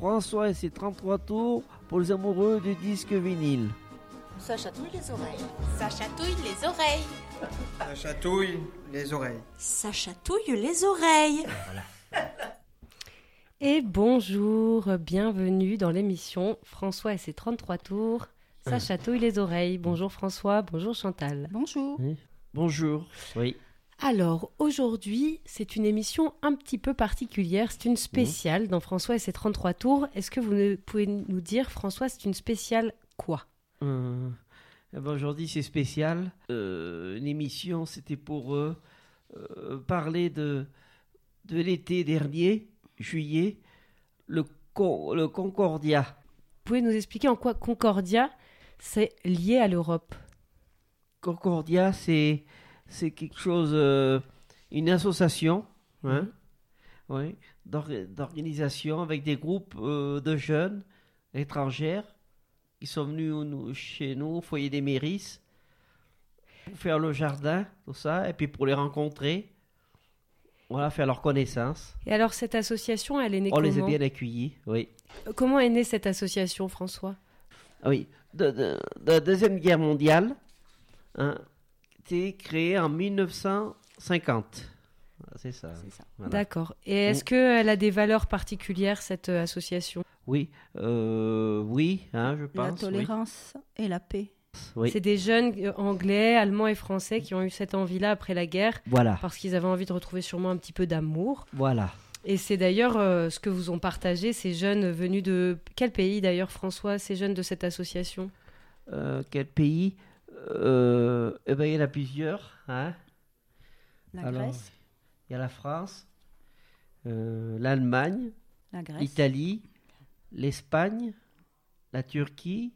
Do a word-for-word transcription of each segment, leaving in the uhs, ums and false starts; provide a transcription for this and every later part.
François et ses trente-trois tours pour les amoureux du disque vinyle. Ça chatouille les oreilles. Ça chatouille les oreilles. Ça chatouille les oreilles. Ça chatouille les oreilles. Voilà. Et bonjour, bienvenue dans l'émission François et ses trente-trois tours. Ça chatouille les oreilles. Bonjour François, bonjour Chantal. Bonjour. Oui. Bonjour. Oui. Alors, aujourd'hui, c'est une émission un petit peu particulière. C'est une spéciale dans François et ses trente-trois tours. Est-ce que vous pouvez nous dire, François, c'est une spéciale quoi ? Euh, eh ben aujourd'hui, c'est spécial. Euh, une émission, c'était pour euh, euh, parler de, de l'été dernier, juillet, le, con, le Concordia. Vous pouvez nous expliquer en quoi Concordia, c'est lié à l'Europe ? Concordia, c'est, c'est quelque chose, euh, une association, hein, mmh. oui, d'or, d'organisation avec des groupes euh, de jeunes étrangères qui sont venus nous, chez nous, au foyer des Méris, pour faire le jardin, tout ça, et puis pour les rencontrer, voilà, faire leur connaissance. Et alors, cette association, elle est née On comment ? les a bien accueillis, oui. Comment est née cette association, François ? Oui, de, de, de la Deuxième Guerre mondiale, hein, été créée en dix-neuf cent cinquante. C'est ça. C'est ça. Voilà. D'accord. Et est-ce mmh. qu'elle a des valeurs particulières, cette euh, association ? Oui, euh, oui, hein, je pense. La tolérance oui. et la paix. Oui. C'est des jeunes anglais, allemands et français qui ont eu cette envie-là après la guerre. Voilà. Parce qu'ils avaient envie de retrouver sûrement un petit peu d'amour. Voilà. Et c'est d'ailleurs euh, ce que vous ont partagé, ces jeunes venus de... Quel pays d'ailleurs, François, ces jeunes de cette association ? euh, Quel pays euh, eh ben, il y en a plusieurs. Hein. La Alors, Grèce. Il y a la France, euh, l'Allemagne, la Grèce. l'Italie, l'Espagne, la Turquie,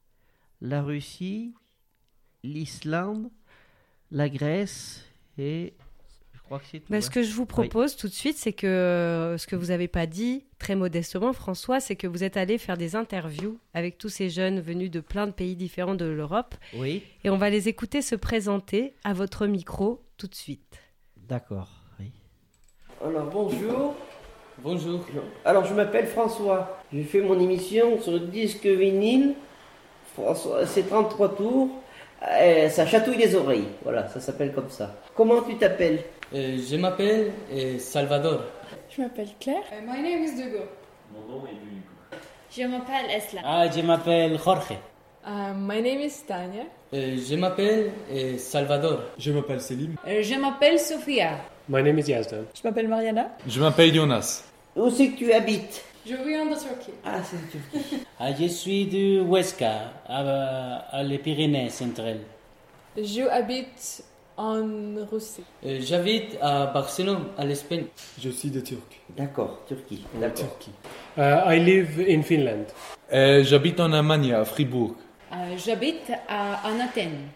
la Russie, l'Islande, la Grèce et... Je crois que c'est tout, Mais hein. Ce que je vous propose oui. tout de suite, c'est que euh, ce que vous n'avez pas dit, très modestement, François, c'est que vous êtes allé faire des interviews avec tous ces jeunes venus de plein de pays différents de l'Europe. Oui. Et on va les écouter se présenter à votre micro tout de suite. D'accord, oui. Alors, bonjour. Bonjour. Alors, je m'appelle François. J'ai fait mon émission sur le disque vinyle. François, c'est trente-trois tours. Euh, ça chatouille les oreilles. Voilà, ça s'appelle comme ça. Comment tu t'appelles ? Euh, je m'appelle euh, Salvador. Je m'appelle Claire. Uh, my name is Dugo. Mon nom est Dugo. Je m'appelle Esla. Ah, je m'appelle Jorge. Uh, my name is Tania. Euh, je m'appelle euh, Salvador. Je m'appelle Selim. Euh, je m'appelle Sofia. My name is Yazdan. Je m'appelle Mariana. Je m'appelle Jonas. Où c'est que tu habites ? Je viens de Turquie. Ah, c'est de Turquie. Ah, je suis de Huesca, à, à les Pyrénées centrales. Je habite en Russie. Euh, j'habite à Barcelone, à l'Espagne. Je suis de Turquie. D'accord, Turquie. D'accord. Turquie. Uh, I live in Finland. Euh, j'habite en Allemagne, à Fribourg. Euh, j'habite à, en Athènes.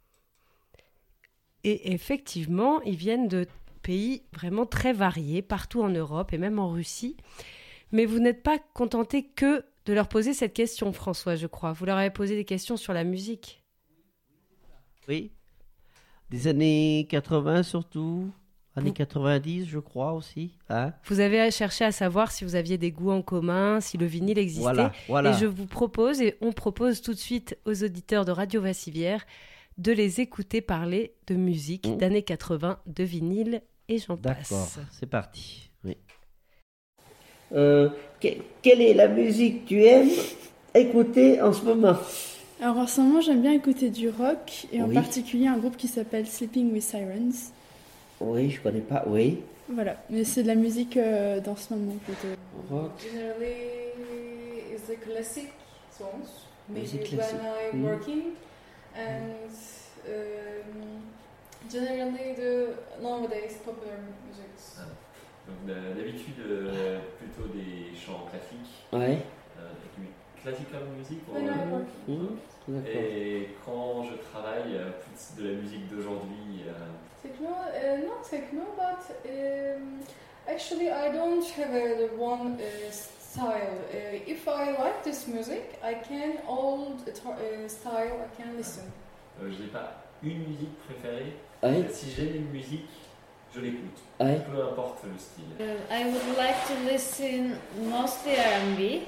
Et effectivement, ils viennent de pays vraiment très variés, partout en Europe et même en Russie. Mais vous n'êtes pas contenté que de leur poser cette question, François, je crois. Vous leur avez posé des questions sur la musique. Oui. Des années quatre-vingts surtout. Années quatre-vingt-dix, je crois aussi. Hein. Vous avez cherché à savoir si vous aviez des goûts en commun, si le vinyle existait. Voilà, voilà. Et je vous propose, et on propose tout de suite aux auditeurs de Radio Vassivière, de les écouter parler de musique mmh. d'années quatre-vingts, de vinyle et j'en passe. D'accord, c'est parti. Oui. Euh, que, quelle est la musique que tu aimes écouter en ce moment ? Alors en ce moment, j'aime bien écouter du rock, et en oui. particulier un groupe qui s'appelle Sleeping with Sirens. Oui, je connais pas, oui. Voilà, mais c'est de la musique euh, dans ce moment plutôt. Rock. Generally, it's the classic songs. Musique Maybe classique. when I'm mm. working. And um, generally the nowadays popular music. Ah. Donc d'habitude euh, plutôt des chants classiques. Ouais. Euh, classical music. When I'm working. Mmh. Et quand je travaille, plus de la musique d'aujourd'hui. Euh... Techno, uh, not techno, but um, actually I don't have a one uh, style. Uh, if I like this music, I can all the t- uh, style I can listen. Euh, je n'ai pas une musique préférée. Ouais. Si j'aime une musique, Je l'écoute, Ouais. peu importe le style. Uh, I would like to listen mostly R and B,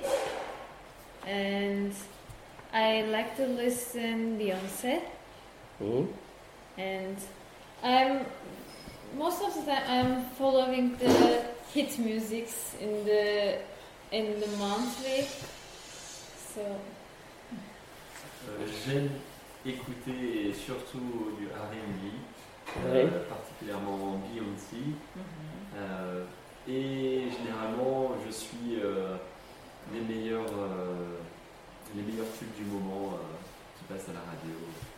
and I like to listen Beyoncé, Mhm. and I'm most of the time I'm following the hit musics in the in the monthly. So Euh, J'aime écouter surtout du R and B, Ouais. euh, particulièrement Beyoncé. Euh, et généralement, je suis euh, les meilleurs, euh, les meilleurs tubes du moment euh, qui passent à la radio.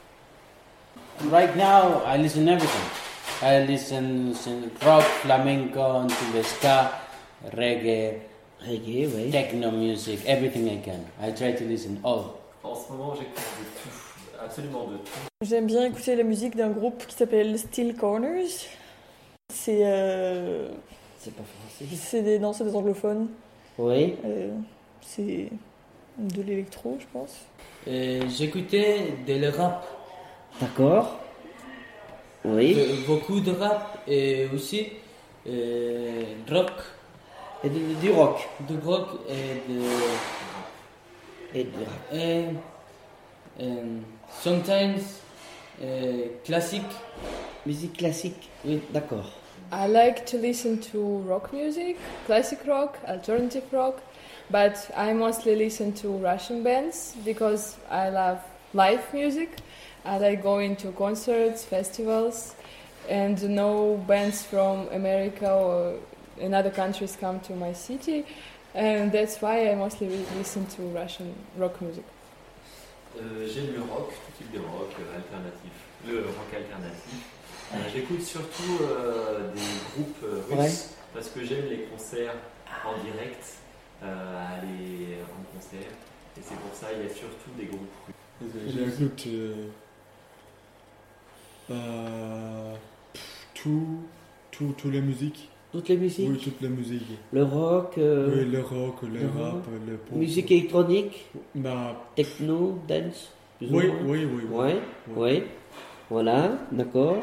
Right now, I listen everything. I listen, listen rock, flamenco, into ska, reggae, reggae, oui. techno music, everything I can. I try to listen all. En ce moment, j'écoute de tout, absolument de tout. J'aime bien écouter la musique d'un groupe qui s'appelle Steel Corners. C'est euh, C'est pas français. c'est des non, c'est des anglophones. Oui. Euh, c'est de l'électro, je pense. Euh, J'écoutais de le rap. D'accord. Oui. De- beaucoup de rap et aussi euh, rock. Et du, du rock. Du rock et de. Et du rap. Et, euh, sometimes euh, classique. Musique classique. Oui. D'accord. I like to listen to rock music, classic rock, alternative rock, but I mostly listen to Russian bands because I love live music. I like going to concerts, festivals, and no bands from America or in other countries come to my city, and that's why I mostly re- listen to Russian rock music. Euh, J'aime le rock, tout type de rock euh, alternatif, le rock alternatif. Euh, J'écoute surtout euh, des groupes euh, russes Ouais. parce que j'aime les concerts en direct, euh, aller en concert. Et c'est pour ça qu'il y a surtout des groupes russes. J'écoute euh, euh, pff, tout, tout, toute la musique. Toutes les musiques. Oui, toute la musique. Le rock. euh, Oui, le rock, le, le rap, rock. le pop. Musique électronique. Bah, Techno, dance. plus ou oui, moins. oui, oui, oui. Ouais, Oui. oui. Voilà, d'accord.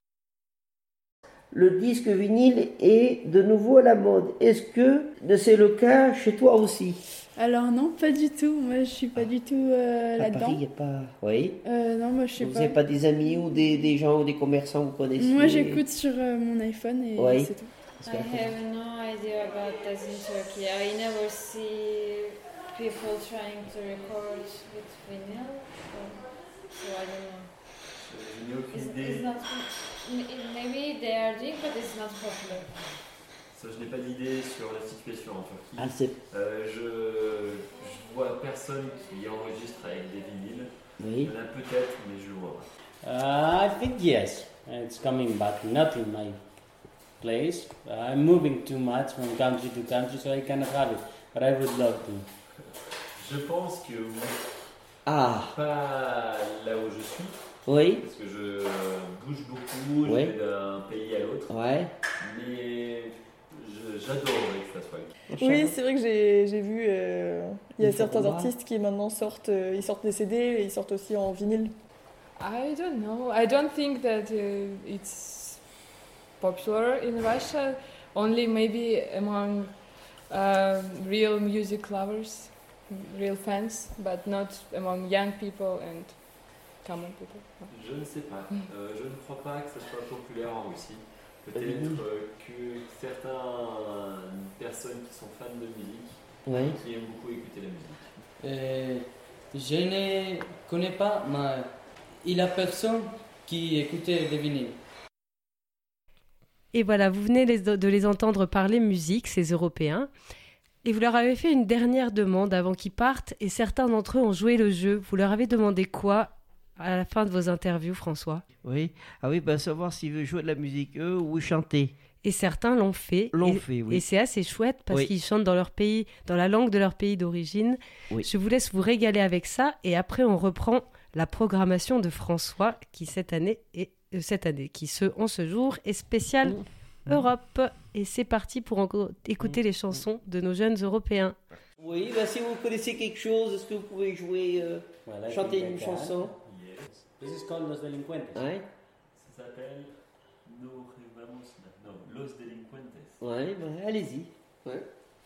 Le disque vinyle est de nouveau à la mode. Est-ce que c'est le cas chez toi aussi? Alors non, pas du tout. Moi, je suis pas du tout euh, À là-dedans. Paris, il n'y a pas. Oui. Euh, non, moi, je sais Vous pas. n'avez pas des amis ou des, des gens ou des commerçants que vous connaissez? Moi, j'écoute sur euh, mon iPhone et Oui. c'est tout. I have no idea about that in Turkey. I never see people trying to record with vinyl, so, so I don't know. Je n'ai aucune It's, idée. it's not, m- maybe they are doing, but it's not popular. Ça, je n'ai pas d'idée sur la situation en Turquie. Ah, c'est- Euh, je, je vois personne qui enregistre avec des vinyles. Oui. Il y en a peut-être, mais je le vois pas. Uh, I think yes, it's coming back. Not in my place. I'm moving too much from country to country, so I cannot have it. But I would love to. Je pense que oui. Ah. Pas là où je suis. Oui. Parce que je bouge beaucoup, je Oui. vais d'un pays à l'autre. Ouais. Mais je- j'adorerais que ça soit le cas. Oui, c'est vrai que j'ai j'ai vu. euh, Il y a Des certains formats. artistes qui maintenant sortent, euh, ils sortent des C D et ils sortent aussi en vinyle. I don't know. I don't think that uh, it's popular in Russia. Only maybe among uh, real music lovers, real fans, but not among young people and common people. Je ne sais pas. Euh, je ne crois pas que ça soit populaire en Russie. Peut-être Mhm. euh, que certaines personnes qui sont fans de musique, Oui. qui aiment beaucoup écouter la musique. Euh, je ne connais pas, mais il y a personne qui écoutait des vinyles. Et voilà, vous venez les- de les entendre parler musique, ces Européens. Et vous leur avez fait une dernière demande avant qu'ils partent, et certains d'entre eux ont joué le jeu. Vous leur avez demandé quoi à la fin de vos interviews, François? Oui. Ah oui, bah, savoir s'ils veulent jouer de la musique, eux, ou chanter. Et certains l'ont fait. L'ont et, fait, oui. Et c'est assez chouette parce Oui. qu'ils chantent dans leur pays, dans la langue de leur pays d'origine. Oui. Je vous laisse vous régaler avec ça, et après on reprend la programmation de François qui cette année est euh, cette année qui ce en ce jour est spécial Europe. Et c'est parti pour encore écouter les chansons de nos jeunes Européens. Oui, bah, si vous connaissez quelque chose, est-ce que vous pouvez jouer, euh, Well, I chanter think I une can. chanson? This is called Los Delincuentes. Ouais. Ça s'appelle Nos Rivales. Andamos, non, Los Delincuentes. Ouais, bah, allez-y. Ouais.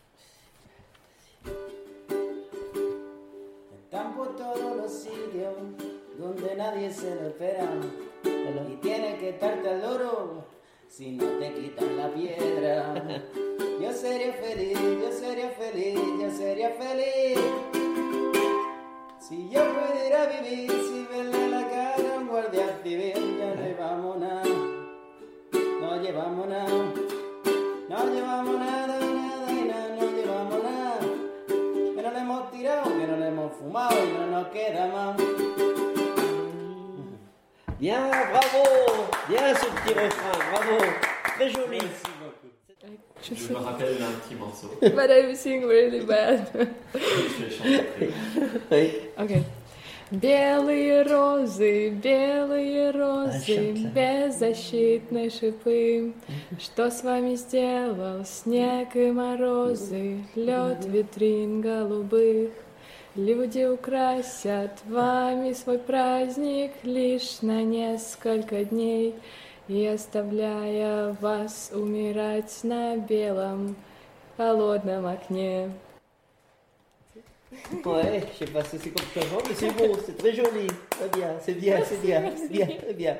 Están por todos los sitios donde nadie se lo espera y tienes que estarte al loro si no te quitan la piedra. Yo sería feliz, yo sería feliz, yo sería feliz si yo pudiera vivir sin verle la cara a un guardia civil. Ya no llevamos nada, no llevamos nada, no llevamos nada, nada y nada, no llevamos nada. Que no le hemos tirado, que no le hemos fumado y no nos queda más. Bien, bravo. Bien ce petit refrain, bravo. Très joli. Merci beaucoup. Je me rappelle d'un petit morceau. But I sing really bad. Je vais chanter. Oui. Okay. Белые розы, белые розы, беззащитные шипы. Что с вами сделал снег и морозы, лед витрин голубых? Люди украсят вами свой праздник лишь на несколько дней, и оставляя вас умирать на белом холодном окне. Ouais, je sais pas si c'est comme ça, mais c'est beau, c'est très joli. Très bien, c'est bien, c'est bien, c'est bien, très bien.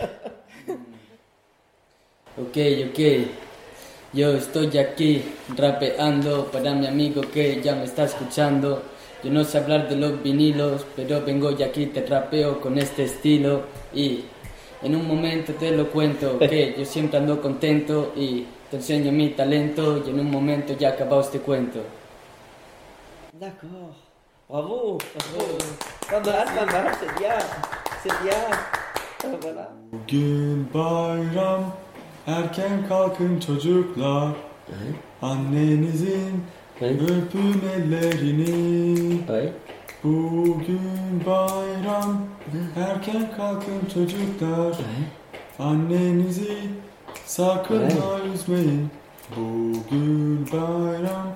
Ok, ok. Yo estoy aquí rapeando para mi amigo que ya me está escuchando. Yo no sé hablar de los vinilos, pero vengo y aquí te rapeo con este estilo. Y en un momento te lo cuento, que yo siempre ando contento y te enseño mi talento. Y en un momento ya acabado este cuento. D'accord. Bravo, bravo. Pas mal, pas mal, c'est bien. C'est bien. Ah, voilà. Bugün bayram, erken kalkın çocuklar. Annenizin öpün ellerini. Bugün bayram, erken kalkın çocuklar. Annenizi sakın ha üzmeyin. Bugün bayram.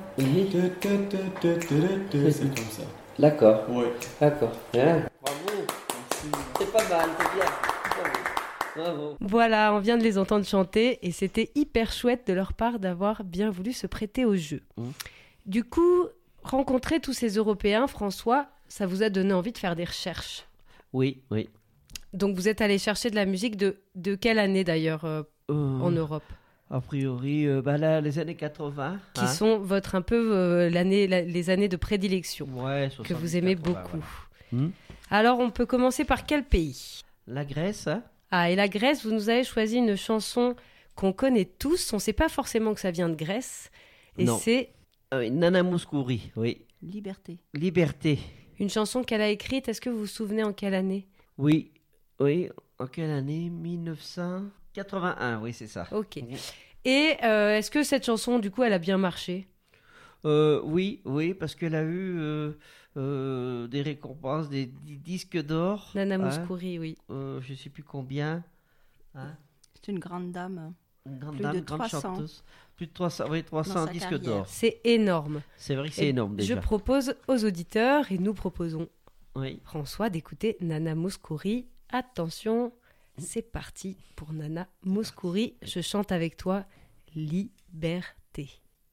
C'est comme ça. D'accord. Oui. D'accord. Hein? Bravo. C'est pas mal, c'est bien. Bravo. Voilà, on vient de les entendre chanter et c'était hyper chouette de leur part d'avoir bien voulu se prêter au jeu. Mmh. Du coup, rencontrer tous ces Européens, François, ça vous a donné envie de faire des recherches. Oui, oui. Donc vous êtes allé chercher de la musique de, de quelle année d'ailleurs euh, Euh, en Europe? A priori, euh, bah là, les années quatre-vingts. Qui hein. sont votre un peu euh, l'année, la- les années de prédilection Ouais, que vous aimez soixante-dix, beaucoup. voilà. Hmm. Alors on peut commencer par quel pays? La Grèce, hein. Ah, et la Grèce, vous nous avez choisi une chanson qu'on connaît tous. On ne sait pas forcément que ça vient de Grèce. Et Non. c'est Euh, Nana Mouskouri, oui. Liberté. Liberté. une chanson qu'elle a écrite. Est-ce que vous vous souvenez en quelle année? Oui, oui. En quelle année? mille neuf cent quatre-vingt-un, oui, c'est ça. Ok. Et euh, est-ce que cette chanson, du coup, elle a bien marché? Euh, oui, oui, parce qu'elle a eu euh, euh, des récompenses, des, des disques d'or. Nana hein. Mouskouri, oui. Euh, je ne sais plus combien. Hein. C'est une grande dame. Une grande Plus dame, de grande trois cents. chanteuse. Plus de trois cents, oui, trois cents sa disques carrière. d'or. C'est énorme. C'est vrai que c'est Et énorme déjà. Je propose aux auditeurs, et nous proposons, Oui. François, d'écouter Nana Mouskouri. Attention, c'est parti pour Nana Mouskouri. Je chante avec toi Liberté.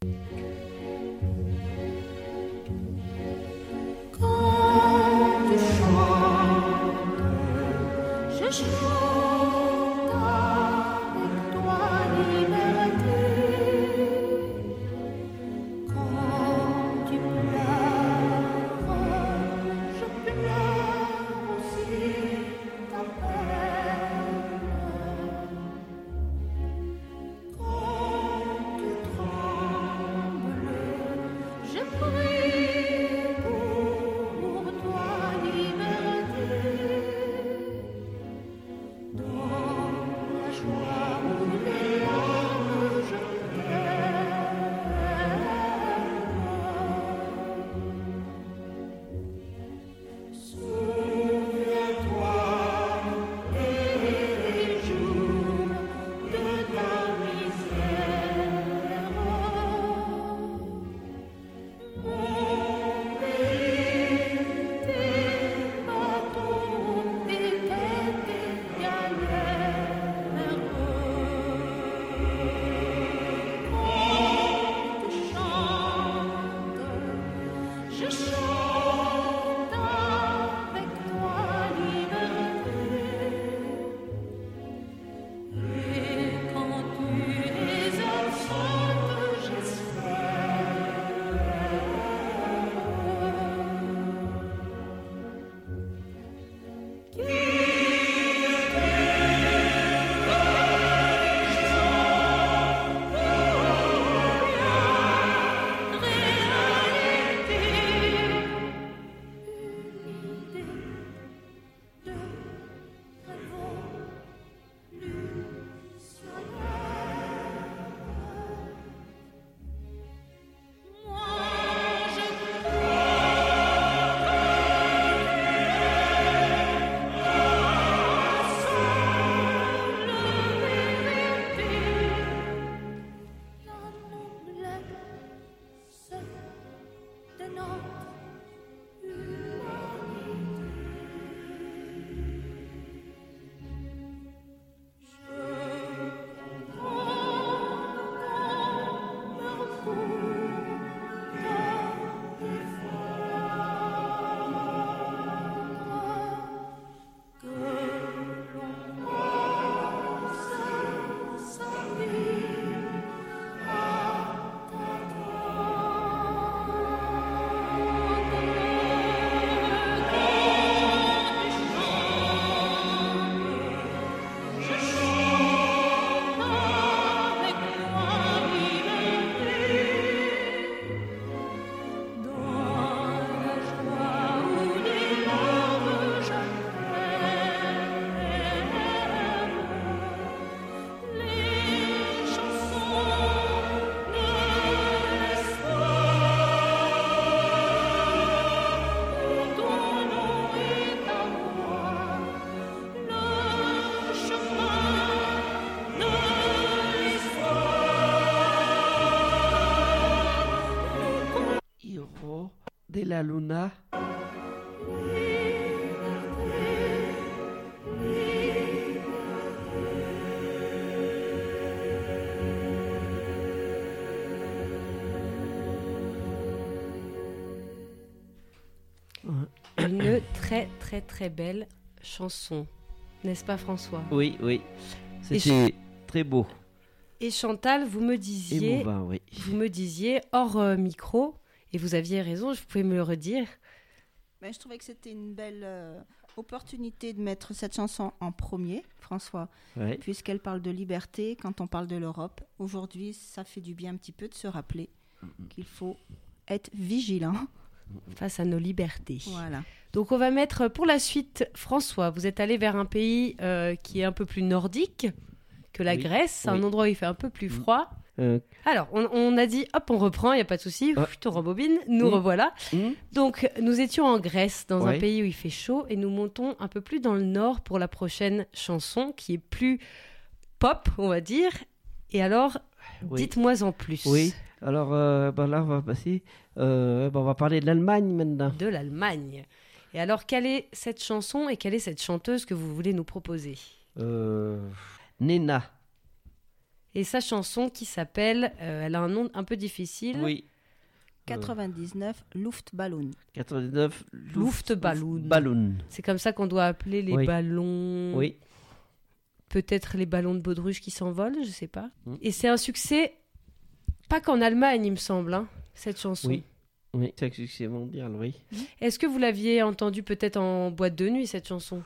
Quand tu chantes, je chante avec toi liberté. Quand tu pleures, je pleure aussi ta peine. Quand tu trembles, je prie pour toi liberté. De la Luna. Une très très très belle chanson, n'est-ce pas François? Oui, oui. C'était Ch- très beau. Et Chantal, vous me disiez, Émouvant, oui. vous me disiez hors euh, micro, et vous aviez raison, vous pouvez me le redire. Ben, je trouvais que c'était une belle euh, opportunité de mettre cette chanson en premier, François, Ouais. puisqu'elle parle de liberté. Quand on parle de l'Europe, aujourd'hui, ça fait du bien un petit peu de se rappeler qu'il faut être vigilant face à nos libertés. Voilà. Donc on va mettre pour la suite, François, vous êtes allé vers un pays euh, qui est un peu plus nordique que la Oui, Grèce, oui. un endroit où il fait un peu plus froid. Euh, Alors, on, on a dit, hop, on reprend, il n'y a pas de souci, Ouais. Chut, on rembobine, nous Mm. revoilà. mm, Donc, nous étions en Grèce, dans un Ouais. pays où il fait chaud, et nous montons un peu plus dans le nord pour la prochaine chanson, qui est plus pop, on va dire. Et alors, Oui. dites-moi en plus. Oui. Alors euh, ben là, on va passer. euh, ben, on va parler de l'Allemagne maintenant. De l'Allemagne. Et alors, quelle est cette chanson et quelle est cette chanteuse que vous voulez nous proposer? Euh, Nena. Et sa chanson qui s'appelle, euh, elle a un nom un peu difficile. Oui. quatre-vingt-dix-neuf Luftballon. quatre-vingt-dix-neuf. Luftballon. Ballon. C'est comme ça qu'on doit appeler les Oui. ballons. Oui. Peut-être les ballons de baudruche qui s'envolent, je sais pas. Mm. Et c'est un succès, pas qu'en Allemagne, il me semble, hein, cette chanson. Oui. Oui. C'est un succès mondial, oui. Est-ce que vous l'aviez entendue peut-être en boîte de nuit, cette chanson?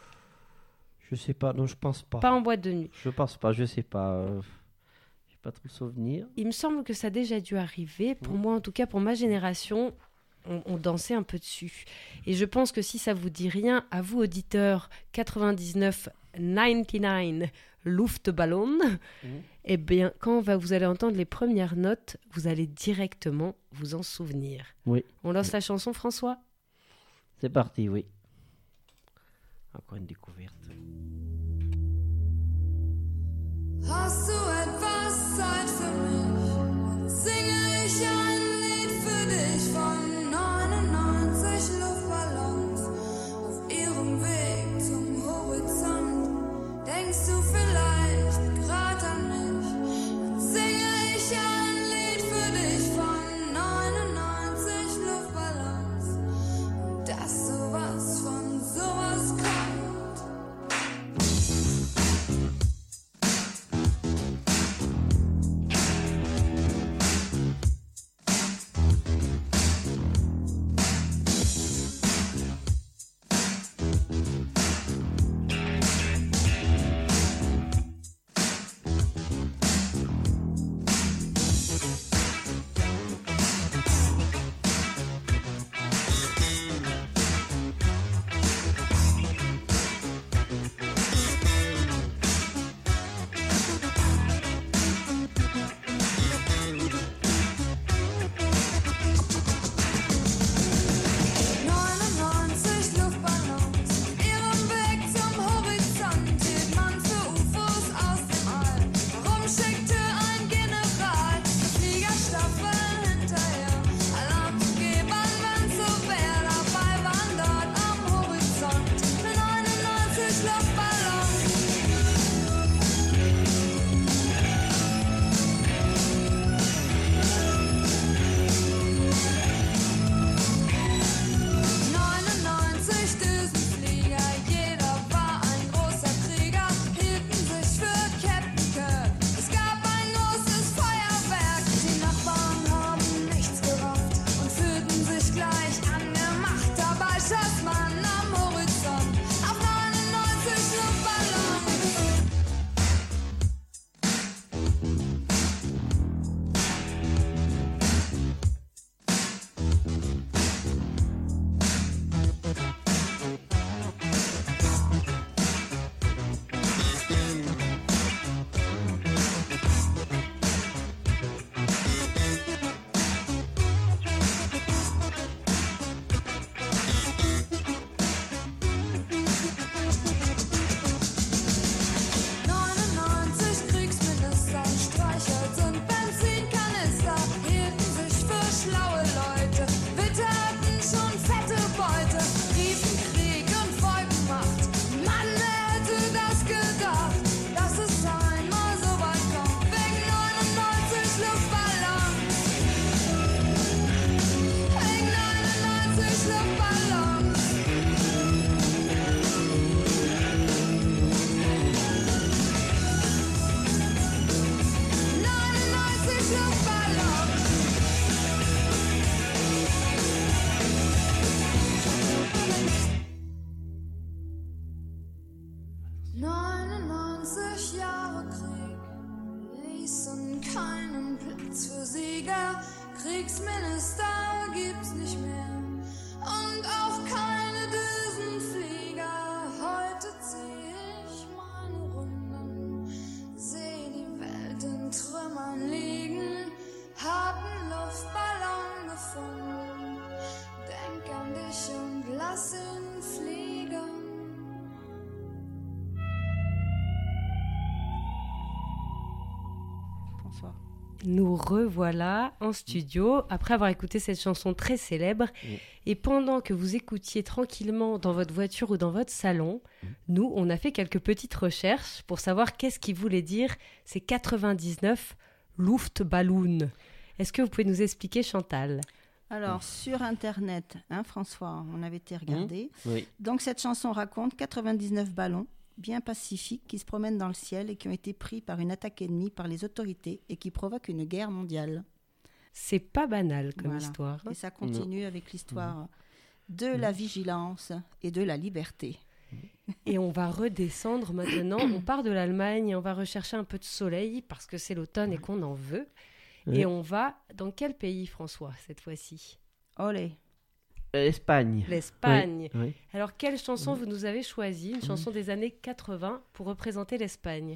Je sais pas. Non, je pense pas. Pas en boîte de nuit. Je pense pas. Je sais pas. euh, J'ai pas trop le souvenir. Il me semble que ça a déjà dû arriver. Pour moi, en tout cas, pour ma génération, on, on dansait un peu dessus. Et je pense que si ça vous dit rien, à vous, auditeurs, quatre-vingt-dix-neuf, quatre-vingt-dix-neuf Luftballon, eh bien, quand va, vous allez entendre les premières notes, vous allez directement vous en souvenir. Oui. On lance la chanson, François? C'est parti, oui. Encore une découverte. Hast du etwas Zeit für mich? Singe ich ein Lied für dich von neunundneunzig Luftballons auf ihrem Weg zum Horizont. Denkst du vielleicht grad an mich? Dann singe ich ein Lied für dich von neunundneunzig Luftballons und dass sowas von sowas kommt. nichts für Sieger. Kriegsminister gibt's nicht mehr und auch keine Düsenflieger. Heute zieh ich meine Runden, seh die Welt in Trümmern liegen, hab einen Luftballon gefunden, denk an dich und lass ihn fliegen. Bonsoir. Nous revoilà en studio après avoir écouté cette chanson très célèbre. Oui. Et pendant que vous écoutiez tranquillement dans votre voiture ou dans votre salon, nous, on a fait quelques petites recherches pour savoir qu'est-ce qui voulait dire ces quatre-vingt-dix-neuf Luftballon. Est-ce que vous pouvez nous expliquer, Chantal ? Alors, sur Internet, hein, François, on avait été regarder. Mmh. Oui. Donc, cette chanson raconte quatre-vingt-dix-neuf ballons bien pacifiques qui se promènent dans le ciel et qui ont été pris par une attaque ennemie par les autorités et qui provoquent une guerre mondiale. C'est pas banal comme Voilà. histoire. Et ça continue Non. avec l'histoire de la vigilance et de la liberté. Et on va redescendre maintenant. On part de l'Allemagne et on va rechercher un peu de soleil parce que c'est l'automne et qu'on en veut. Oui. Et on va dans quel pays, François, cette fois-ci ? Olé. L'Espagne. L'Espagne. Oui, oui. Alors, quelle chanson vous nous avez choisi ? Une chanson des années quatre-vingts pour représenter l'Espagne.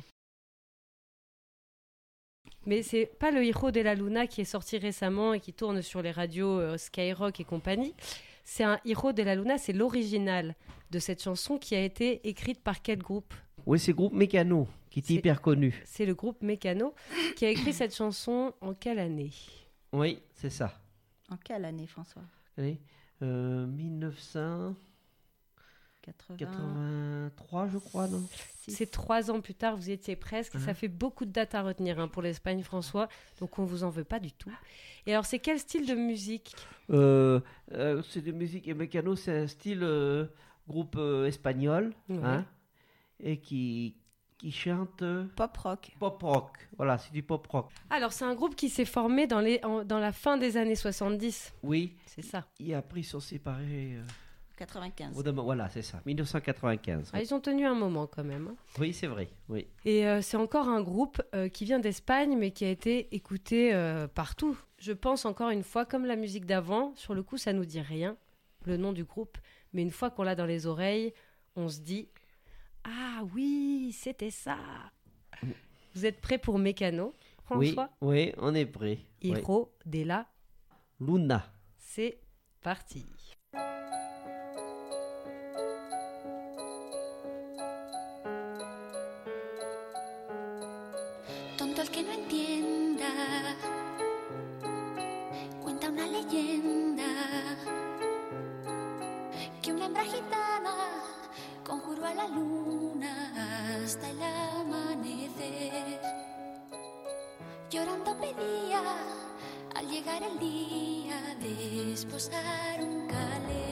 Mais c'est pas le Hijo de la Luna qui est sorti récemment et qui tourne sur les radios euh, Skyrock et compagnie. C'est un Hijo de la Luna, c'est l'original de cette chanson qui a été écrite par quel groupe ? Oui, c'est le groupe Mécano, qui est, C'est- hyper connu. C'est le groupe Mécano qui a écrit cette chanson en quelle année ? Oui, c'est ça. En quelle année, François ? Oui. Euh, mille neuf cent quatre-vingts. quatre-vingt-trois, je crois, non ? C'est trois ans plus tard, vous y étiez presque. Ça Mhm. fait beaucoup de dates à retenir hein, pour l'Espagne, François. Donc on vous en veut pas du tout. Et alors, c'est quel style de musique ? Euh, euh, c'est de musique et Mécano, c'est un style euh, groupe euh, espagnol, Ouais. hein, et qui qui chante euh, Pop rock. pop rock. Voilà, c'est du pop rock. Alors, c'est un groupe qui s'est formé dans, les, en- dans la fin des années soixante-dix. Oui. C'est ça. Et après ils sont séparés. euh, quatre-vingt-quinze. au demain- voilà, c'est ça. mille neuf cent quatre-vingt-quinze. Ah, ils ont tenu un moment quand même. hein. Oui, c'est vrai. Oui. Et euh, c'est encore un groupe euh, qui vient d'Espagne, mais qui a été écouté euh, partout. Je pense encore une fois, comme la musique d'avant, sur le coup, ça nous dit rien, le nom du groupe. Mais une fois qu'on l'a dans les oreilles, on se dit « Ah oui, c'était ça !» Vous êtes prêts pour Mécano, Oui, François ? oui, on est prêt. Oui. Hijo de la... Luna. C'est parti. Tonto el que no entienda, cuenta una leyenda que una hembra gitana conjuró a la luna hasta el amanecer. Llorando pedía al llegar el día de esposar un calé.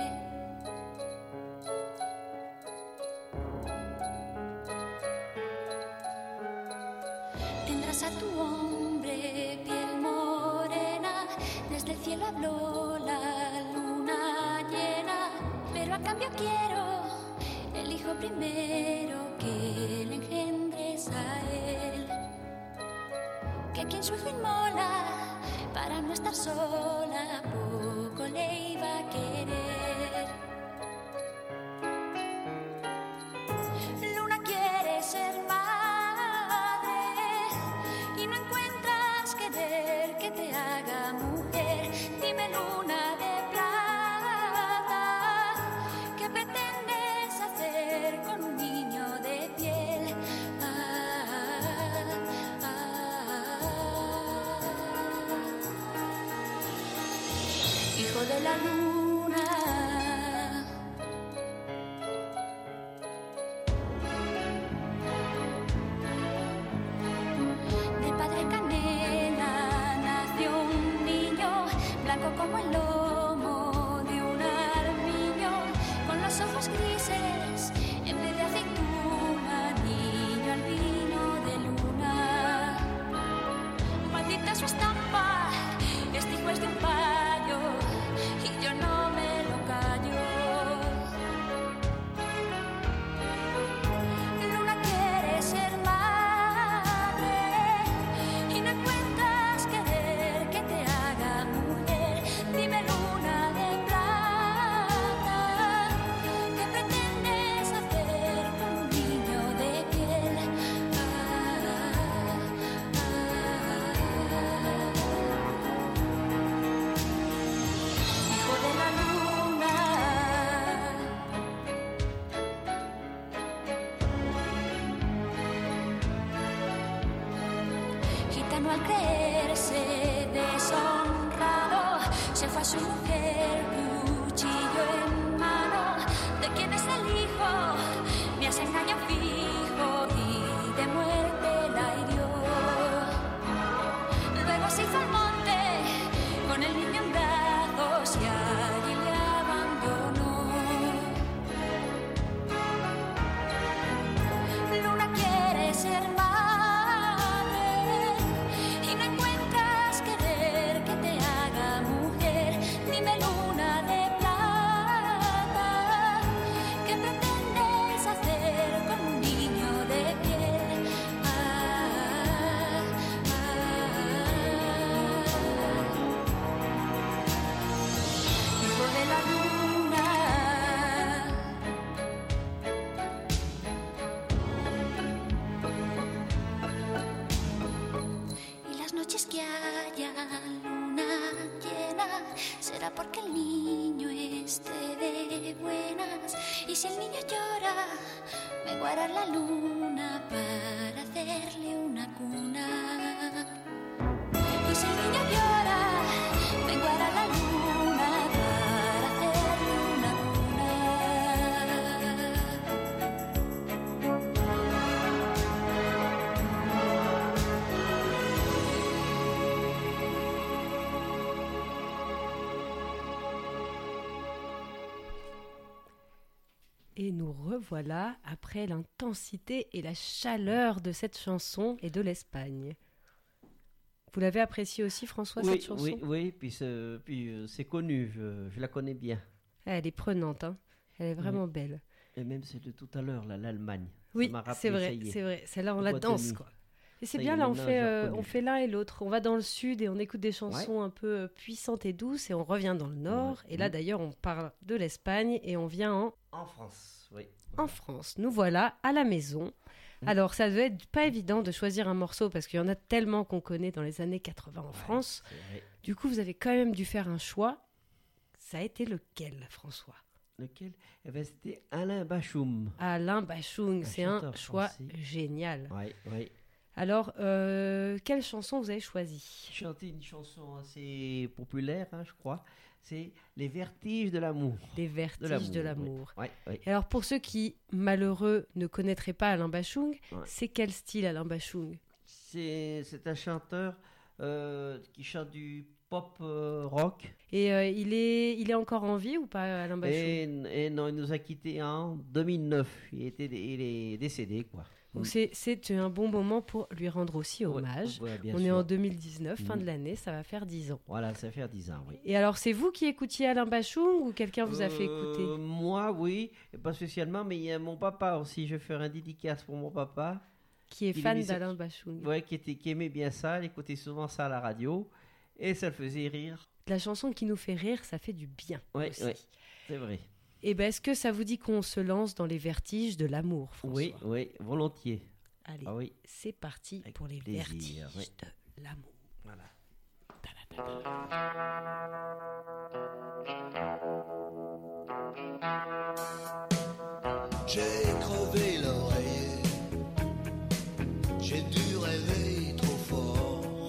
Tendrás a tu hombre piel morena, desde el cielo habló la luna llena, pero a cambio quiero el hijo primero que le engendres a él, que quien su hijo inmola para no estar sola poco le iba a querer. Luna quiere ser madre y no encuentras querer que te haga mujer. Dime, luna de plata, ¿qué pretendes hacer con un niño de piel? Ah, ah, ah. Hijo de la luna. De padre canela nació un niño, blanco como el lomo de un armiño, con los ojos grises en vez de aceituna, niño albino de luna. Maldita su estampa, este hijo es de un payo y yo no me lo callo. anciano al creerse deshonrado se fue a su mujer, cuchillo en mano. ¿De quién es el hijo? Me has engañado fijo y de muerte la hirió. Luego se hizo al monte con el niño en brazos y allí le abandonó. Luna quiere ser madre y no encuentras querer que te haga mujer. Dime, luna de plata, ¿qué pretendes hacer con un niño de piel? Ah, ah, hijo de la luna. Y las noches que haya luna llena será porque el niño esté de buenas. Y si el niño llora, vengo a arar la luna para hacerle una cuna. Y si el niño llora, vengo a arar la luna para hacerle una cuna. Et nous revoilà après l'intensité et la chaleur de cette chanson et de l'Espagne. Vous l'avez appréciée aussi, François, Oui, cette chanson? oui, oui, puis c'est, puis, euh, c'est connu, je, je la connais bien. Elle est prenante, hein. Elle est vraiment Oui. belle. Et même celle de tout à l'heure, là, l'Allemagne. Ça Oui, m'a rappelé, c'est ça vrai, y est. c'est vrai. Celle-là, on Le la boîte de danse, nuit. quoi. Et c'est Ça y bien, est, là, on maintenant, fait, j'ai euh, reconnu. on fait l'un et l'autre. On va dans le sud et on écoute des chansons un peu euh, puissantes et douces, et on revient dans le nord. Ouais. Et là, Mhm. d'ailleurs, on parle de l'Espagne et on vient en, En France, oui. en France. Nous voilà à la maison. Alors, ça devait être pas évident de choisir un morceau parce qu'il y en a tellement qu'on connaît dans les années quatre-vingts en France. c'est vrai. Du coup, vous avez quand même dû faire un choix. Ça a été lequel, François? Lequel? Eh ben, c'était Alain Bachung. Alain Bachung, c'est un chanteur choix français. génial. Oui, oui. Alors, euh, quelle chanson vous avez choisie? Chanter une chanson assez populaire, hein, je crois. C'est Les Vertiges de l'amour. Les Vertiges de l'amour. Oui, oui. Et alors, pour ceux qui, malheureux, ne connaîtraient pas Alain Bachung, Ouais. c'est quel style Alain Bachung? C'est, c'est un chanteur euh, qui chante du pop euh, rock. Et euh, il, est, il est encore en vie ou pas, Alain Bachung? Et, et non, il nous a quittés en deux mille neuf. Il, était, il est décédé, quoi. Donc c'est, c'est un bon moment pour lui rendre aussi hommage. ouais, bien On est sûr. en deux mille dix-neuf, fin Mhm. de l'année, ça va faire dix ans. Voilà, ça fait dix ans, oui. Et alors, c'est vous qui écoutiez Alain Bachung ou quelqu'un vous a fait Euh, écouter? Moi, oui, et pas spécialement, mais il y a mon papa aussi. Je vais faire un dédicace pour mon papa. Qui est Il fan aimait ça- d'Alain Bachung. Ouais, qui, était, qui aimait bien ça, il écoutait souvent ça à la radio, et ça le faisait rire. La chanson qui nous fait rire, ça fait du bien. Oui, aussi. oui, c'est vrai. Et ben, est-ce que ça vous dit qu'on se lance dans les vertiges de l'amour, François? Oui, oui, volontiers. Allez, Ah oui. c'est parti pour les plaisir, vertiges oui. de l'amour. Voilà. J'ai crevé l'oreiller, j'ai dû rêver trop fort.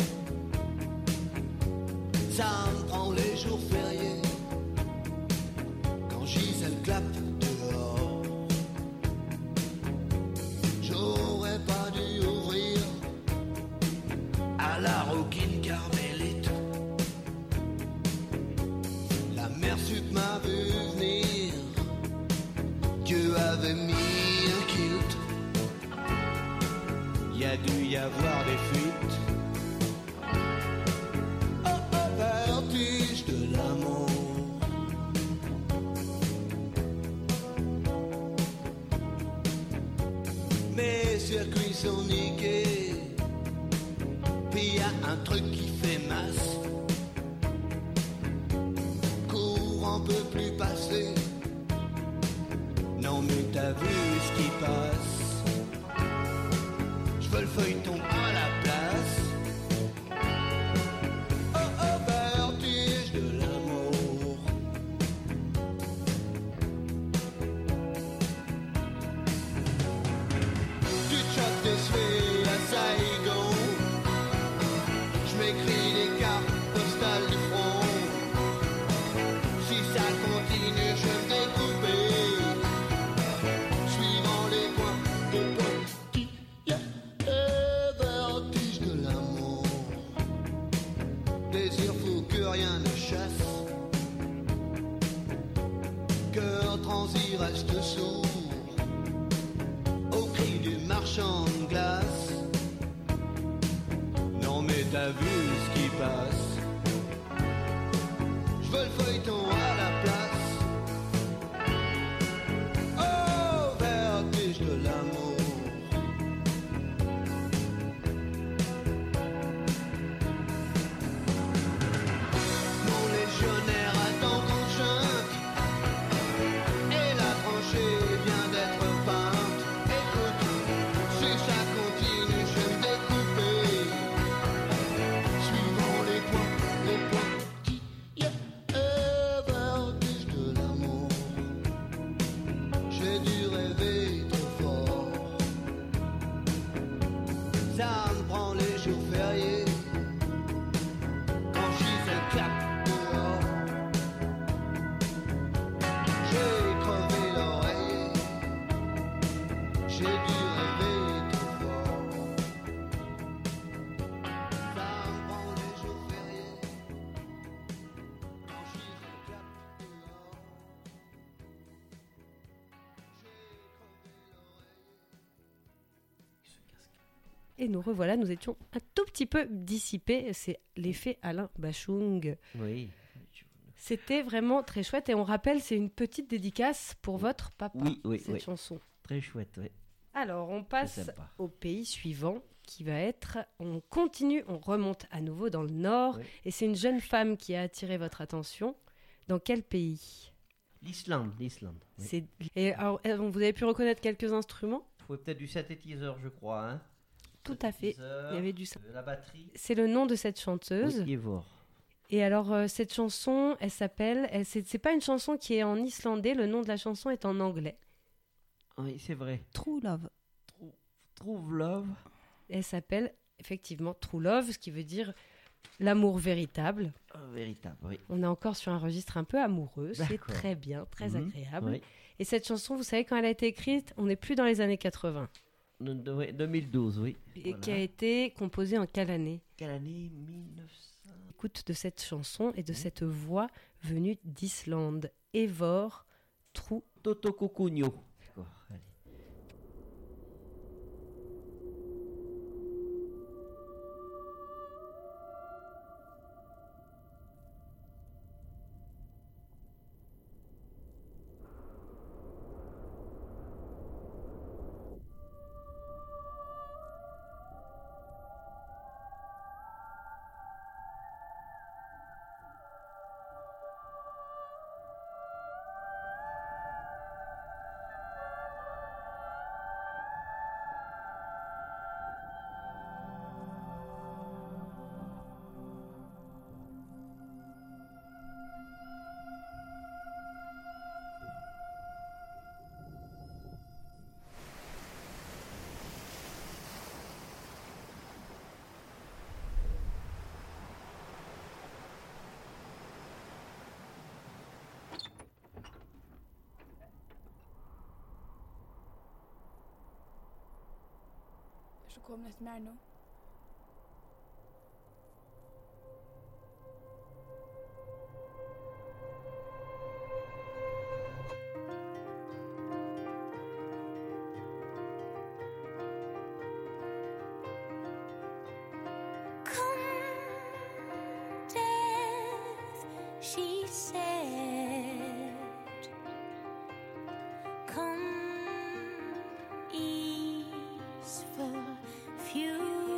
Ça me prend les jours fériés, quand Gisèle clappe dehors. J'aurais pas dû ouvrir à la rouquine carmélite. La mère sup m'a vu venir, Dieu avait mis un kilt. Y a dû y avoir des fuites. Oh, oh, vertige de l'amour. Mes circuits sont niqués, puis y a un truc qui fait masse. Courant peut plus passer. Non mais t'as vu ce qui passe. Je veux le feuilleton à la place. Oh oh, vertige de l'amour. Tu te chopes des souhaits à Saigon. désir fou que rien ne chasse. Cœur transi reste sourd au cri du marchand de glace. Non mais t'as vu ce qui passe. Je veux le feuilleton à la place. Oh, vertige de l'amour. Mon légionnaire attend qu'on chante et la tranchée vient d'être peinte. Écoute, si ça continue, je vais me découper suivant les points, les points qui yeah, vertige de l'amour. J'ai dû rêver trop fort. Ça me prend les jours fériés quand j'y fais le clap dehors. J'ai crevé l'oreiller. J'ai dû rêver trop fort. Ça me prend les jours fériés quand j'y fais le clap dehors. Et nous revoilà, nous étions un tout petit peu dissipés. C'est l'effet Alain Bachung. Oui. C'était vraiment très chouette. Et on rappelle, c'est une petite dédicace pour votre papa, Oui, oui, cette oui. chanson. Très chouette, oui. Alors, on passe C'est sympa. au pays suivant, qui va être... On continue, on remonte à nouveau dans le nord. Oui. Et c'est une jeune femme qui a attiré votre attention. Dans quel pays? L'Islande, l'Islande. Oui. C'est... Et alors, euh, vous avez pu reconnaître quelques instruments? Il faut peut-être du synthétiseur, je crois. Hein. Tout à fait. Il y avait du... De la batterie. C'est le nom de cette chanteuse. Oui, Ivor. Et alors, euh, cette chanson, elle s'appelle... Elle, c'est, c'est pas une chanson qui est en islandais, le nom de la chanson est en anglais. Oui, c'est vrai. True Love. True, True Love. Elle s'appelle effectivement True Love, ce qui veut dire l'amour véritable. Ah, véritable, oui. On est encore sur un registre un peu amoureux, c'est D'accord. très bien, très Mhm, agréable. oui. Et cette chanson, vous savez, quand elle a été écrite, on n'est plus dans les années quatre-vingts. De- de- oui, deux mille douze, oui. Et Voilà. qui a été composée en quelle année? Quelle année? mille neuf cents. Écoute de cette chanson et de cette voix venue d'Islande. Eivor True Toto Cocugno. D'accord, allez. Er komt net meer nu. Death, she said, come ease for future.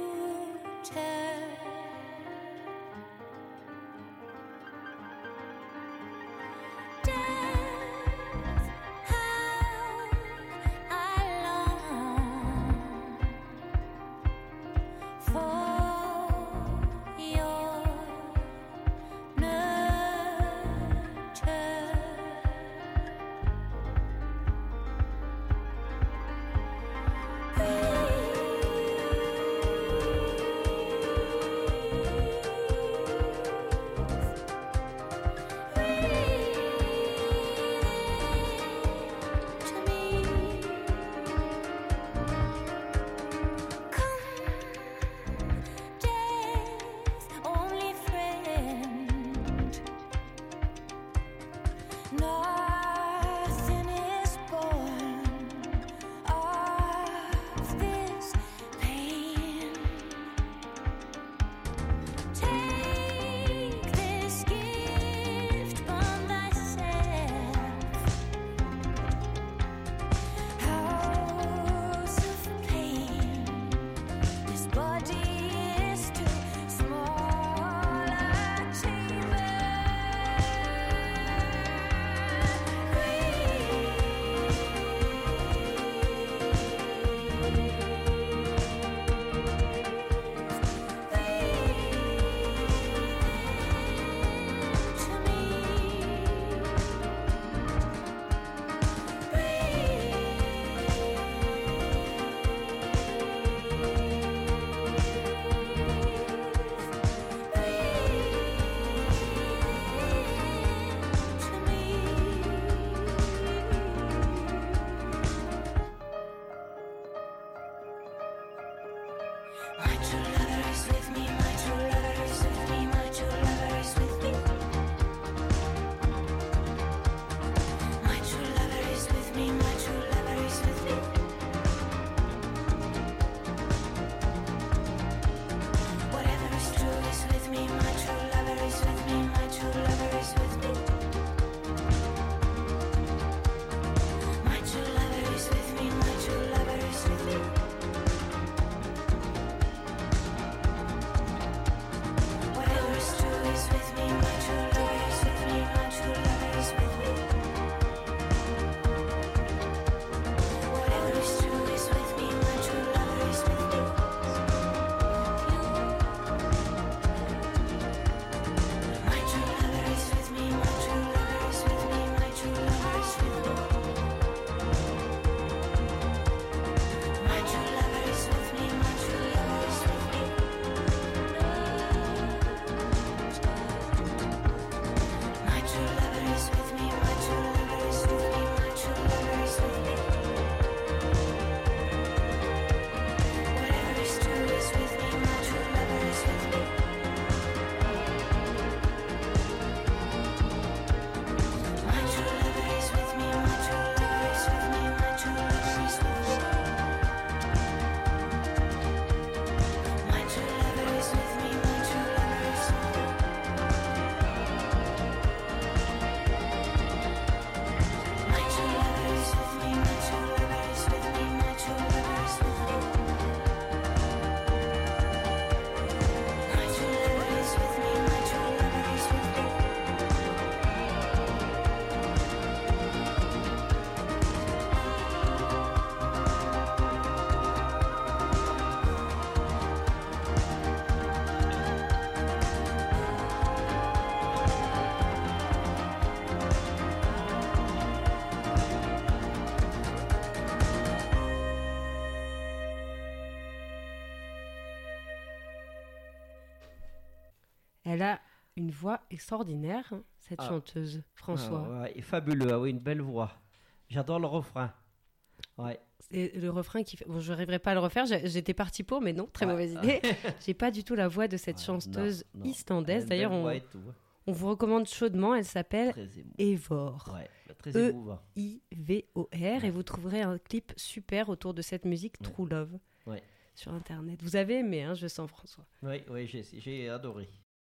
Elle a une voix extraordinaire, hein, cette Ah. chanteuse, François. Ah, ouais, fabuleux, ah oui, une belle voix. J'adore le refrain. Ouais. C'est le refrain qui fait... Bon, je n'arriverai pas à le refaire, j'ai- j'étais partie pour, mais non, très Ouais. mauvaise idée. J'ai pas du tout la voix de cette Ouais, chanteuse non, non. islandaise. Elle a une D'ailleurs, belle on, voix et tout, hein. on vous recommande chaudement, elle s'appelle Très émouvant. Evor. Ouais, très émouvant. E I V O R. Et vous trouverez un clip super autour de cette musique, Ouais. True Love, Ouais. sur Internet. Vous avez aimé, hein, je sens, François. Oui, oui, j'ai, j'ai adoré.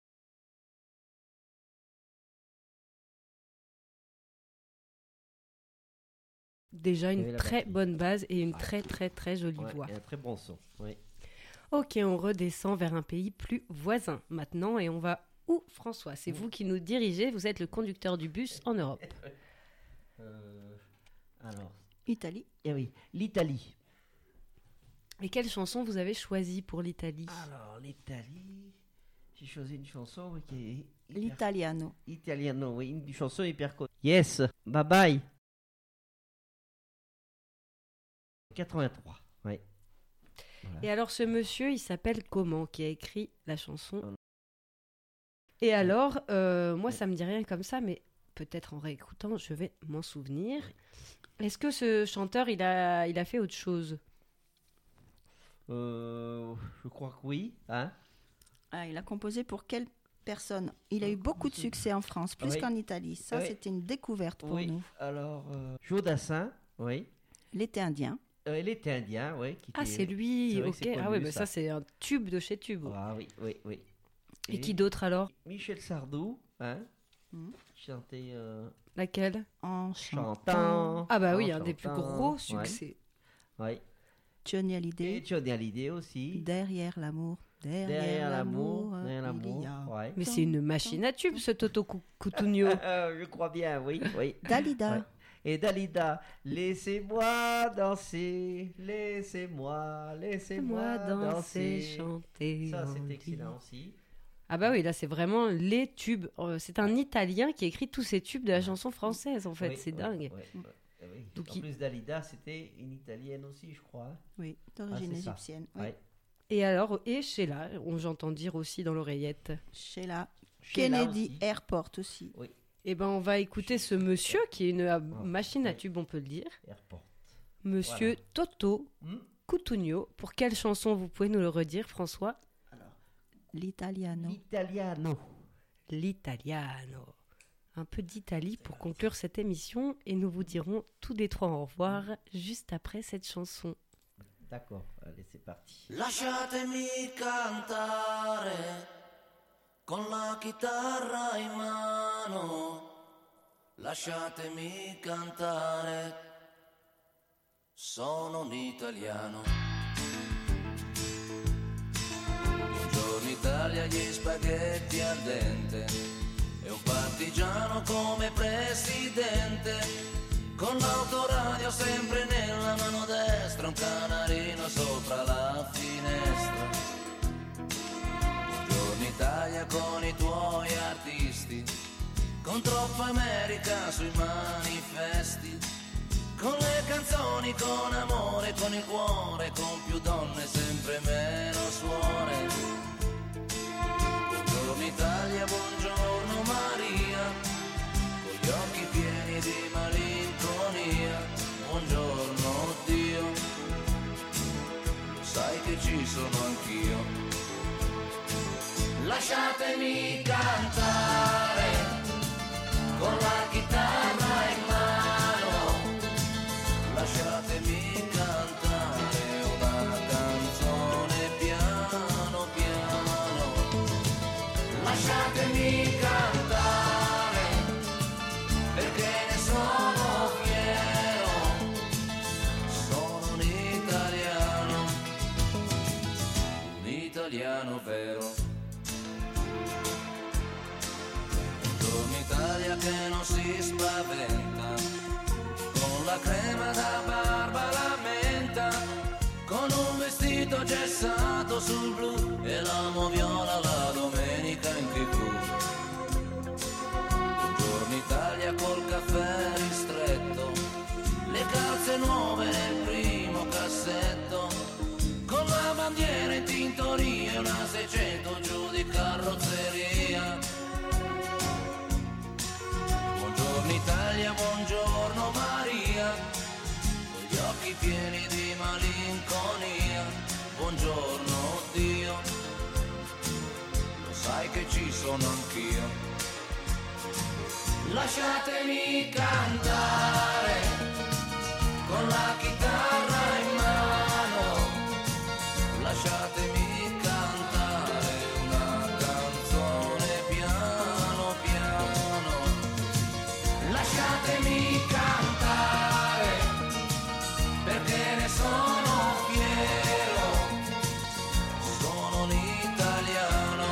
Déjà Il y une avait la très batterie. bonne base et une très très très jolie Ouais, voix. et un très bon son. Oui. Ok, on redescend vers un pays plus voisin maintenant et on va où, François? C'est vous qui nous dirigez, vous êtes le conducteur du bus en Europe. Euh, alors. Italie. Eh oui, l'Italie. Et quelle chanson vous avez choisie pour l'Italie? Alors, l'Italie. J'ai choisi une chanson oui, qui est. hyper- L'italiano. Italiano, oui, une chanson hyper connue. Yes, bye bye. quatre-vingt-trois, oui. Voilà. Et alors ce monsieur, il s'appelle comment, qui a écrit la chanson? Et alors, euh, moi ça me dit rien comme ça, mais peut-être en réécoutant, je vais m'en souvenir. Est-ce que ce chanteur, il a, il a fait autre chose? Euh, je crois que oui. Hein. Ah, il a composé pour quelle personne? Il a eu beaucoup de succès en France, plus Oui. qu'en Italie. Ça, Oui. c'était une découverte pour Oui, nous. alors, euh, Jodassin, oui. L'été indien. Euh, il était indien, oui. qui Ah, était- c'est lui, c'est vrai ok. que c'est Ah connu, oui, mais ça, c'est un tube de chez tube. Ah oui, oui, oui. Et qui d'autre alors? Michel Sardou, hein. Hmm. Chantait euh, Laquelle? En chantant. Ah bah oui, en un des plus chantant, gros ouais. succès. Oui. Johnny Hallyday. Et Johnny Hallyday aussi. Derrière l'amour. Derrière, Derrière l'amour, l'amour. derrière il l'amour, y a- ouais. Mais c'est une machine à tube, ce Toto Cou- Cutugno. Je crois bien, oui, oui. Dalida. Ouais. Et Dalida, laissez-moi danser, laissez-moi, laissez-moi Moi danser, danser. chanter. Ça, on c'est dit. excellent aussi. Ah bah oui, là c'est vraiment les tubes. Euh, C'est un Italien qui écrit tous ces tubes de la chanson française en fait, Oui, c'est oui, dingue. oui, oui, oui. Donc, En il- plus, Dalida, c'était une italienne aussi, je crois. hein. Oui, d'origine Ah, c'est ça. égyptienne. oui. Ouais. Et alors, et Sheila, on j'entends dire aussi dans l'oreillette. Sheila. Sheila Kennedy aussi. Airport aussi. Oui, Eh ben on va écouter ce monsieur qui est une euh, machine à tube, on peut le dire. Airport. Monsieur Voilà. Toto Hmm. Cutugno. Pour quelle chanson vous pouvez nous le redire, François? L'italiano. L'italiano. L'italiano. Un peu d'Italie pour conclure cette émission et nous vous dirons tous les trois au revoir juste après cette chanson. D'accord, allez, c'est parti. Lasciatemi cantare con la chitarra in mano. Lasciatemi cantare. Sono un italiano. Buongiorno Italia, gli spaghetti al dente. E un partigiano come presidente. Con l'autoradio sempre nella mano destra, un canarino sopra la finestra. Buongiorno Italia con i tuoi artisti, con troppa America sui manifesti, con le canzoni, con amore, con il cuore, con più donne, sempre meno suore. Buongiorno Italia, buongiorno Maria, con gli occhi pieni di malinconia. Buongiorno Dio, lo sai che ci sono anch'io. Lasciatemi cantare con la chitarra in mano. Lasciatemi cantare una canzone piano piano. Lasciatemi cantare perché ne sono fiero. Sono un italiano, un italiano vero. Buongiorno Italia che non si spaventa, con la crema da barba la menta, con un vestito gessato sul blu e la moviola la domenica in tv. Buongiorno Italia col caffè ristretto, le calze nuove nel primo cassetto, con la bandiera in tintoria e una seicento giù di carrozzeria. pieni di malinconia. Buongiorno Dio, lo sai che ci sono anch'io. Lasciatemi cantare con la chitarra in mano, lasciatemi cantare una canzone piano piano, lasciatemi cantare perché ne sono fiero, sono un italiano,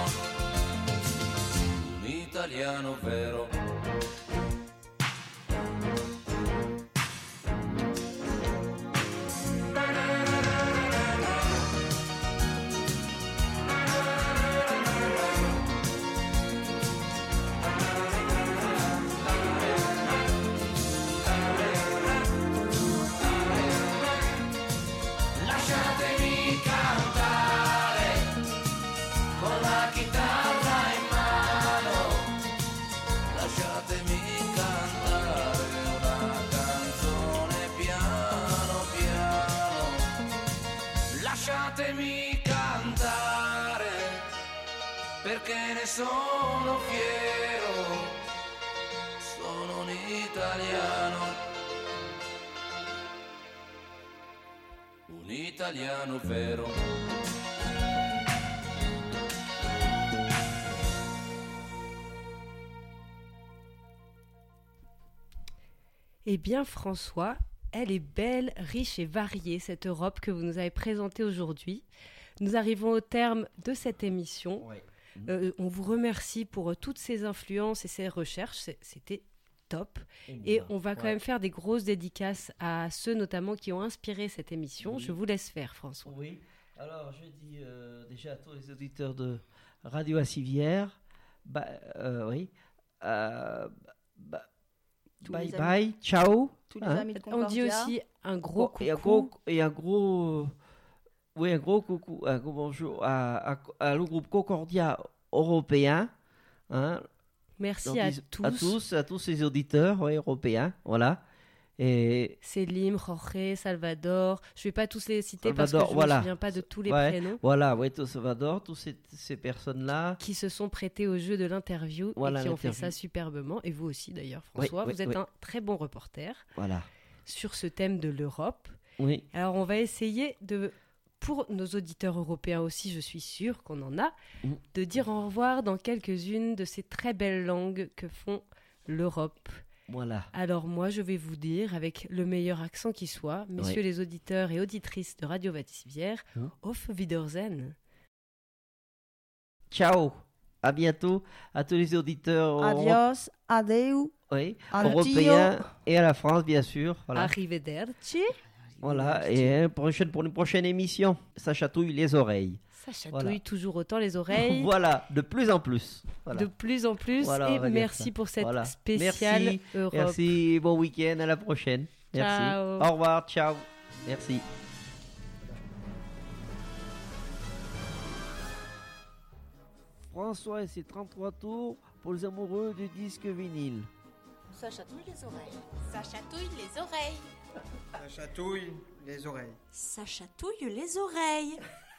un italiano vero. Lasciatemi cantare con la chitarra in mano, lasciatemi cantare una canzone piano piano, lasciatemi cantare perché ne sono fiero, sono un italiano, un italiano vero. Eh bien François, elle est belle, riche et variée, cette Europe que vous nous avez présentée aujourd'hui. Nous arrivons au terme de cette émission. Ouais. Euh, on vous remercie pour euh, toutes ces influences et ces recherches, C'est- c'était top. Et Et moi, on va quand ouais. même faire des grosses dédicaces à ceux notamment qui ont inspiré cette émission. Oui. Je vous laisse faire, François. Oui, alors je dis euh, déjà à tous les auditeurs de Radio Assivière, bah, euh, oui, euh, bah, Tous bye les bye, amis- ciao. tous les hein. amis de On dit Concordia. aussi un gros Et un coucou. gros, et un gros, oui, un gros coucou, un gros bonjour à, à, à le groupe Concordia européen. Hein. Merci Donc, à ils- tous. à tous, à tous ces auditeurs ouais, européens, voilà. Et Célim, Jorge, Salvador. Je ne vais pas tous les citer parce que Salvador, je ne voilà. me souviens pas de tous les Ouais, prénoms. Voilà, ouais, tout Salvador, toutes ces, ces personnes-là. Qui se sont prêtés au jeu de l'interview Voilà, et qui ont fait l'interview. ça superbement. Et vous aussi d'ailleurs, Oui, François. oui, vous êtes oui. un très bon reporter Voilà. sur ce thème de l'Europe. Oui. Alors on va essayer de, pour nos auditeurs européens aussi, je suis sûre qu'on en a, Mm. de dire au revoir dans quelques-unes de ces très belles langues que font l'Europe. Voilà. Alors moi, je vais vous dire, avec le meilleur accent qui soit, messieurs Oui. les auditeurs et auditrices de Radio Vativière, Mm. auf Wiedersehen. Ciao, à bientôt à tous les auditeurs euro- Adios, adeu. oui, Addio. européens et à la France, bien sûr. Voilà, Arrivederci. voilà. Et une prochaine, pour une prochaine émission, ça chatouille les oreilles. Ça chatouille Voilà. toujours autant les oreilles. Voilà, de plus en plus. Voilà. De plus en plus. Voilà, on et va dire merci ça. pour cette Voilà. spéciale Merci, Europe. Merci, bon week-end, à la prochaine. Merci. Ciao. Au revoir, ciao. Merci. François et ses trente-trois tours pour les amoureux du disque vinyle. Ça chatouille les oreilles. Ça chatouille les oreilles. Ça chatouille les oreilles. Ça chatouille les oreilles.